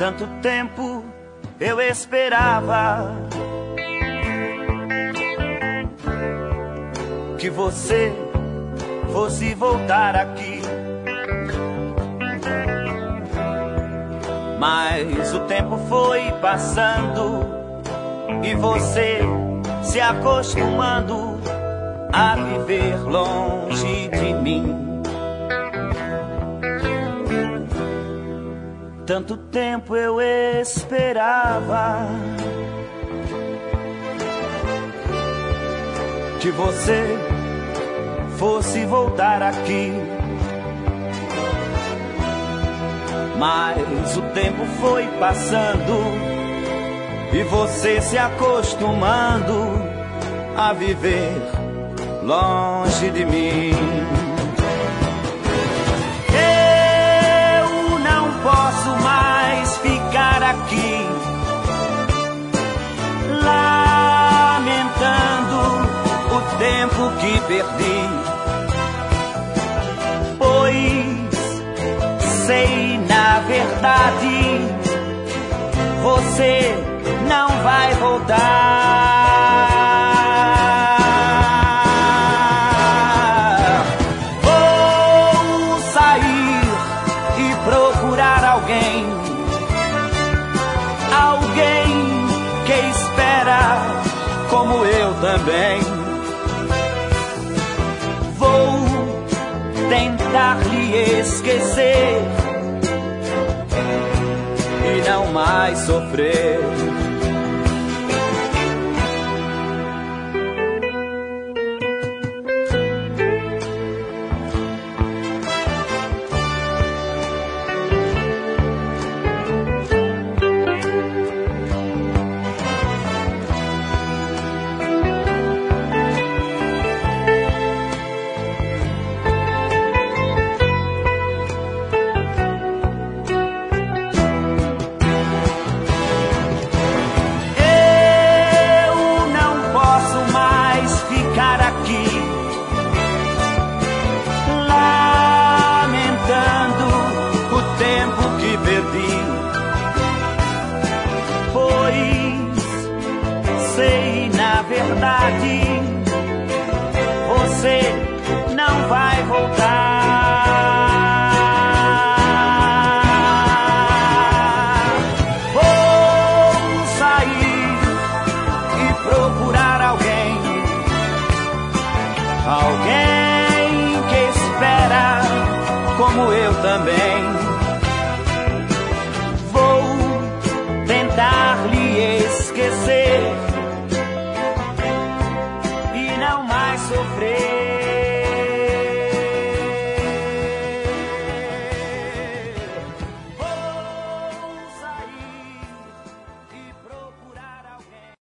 Tanto tempo eu esperava que você fosse voltar aqui, mas o tempo foi passando e você se acostumando a viver longe de mim. Tanto tempo eu esperava que você fosse voltar aqui, mas o tempo foi passando e você se acostumando a viver longe de mim. Eu não posso mais ficar aqui lamentando o tempo que perdi, pois sei na verdade você não vai voltar. Vou sair e procurar alguém que espera como eu também. Vou tentar lhe esquecer e não mais sofrer. Você não vai voltar. Vou sair e procurar alguém que espera como eu também.